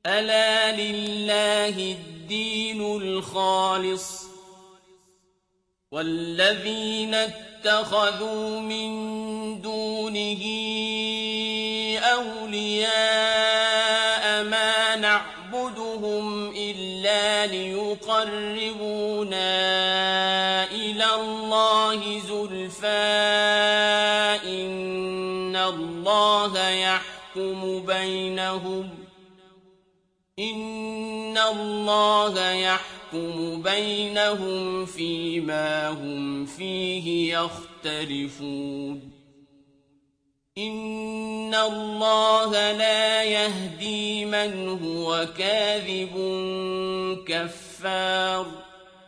ألا لله الدين الخالص والذين اتخذوا من دونه أولياء ما نعبدهم إلا ليقربونا إلى الله زلفى إن الله يحكم بينهم فيما هم فيه يختلفون إن الله لا يهدي من هو كاذب كفار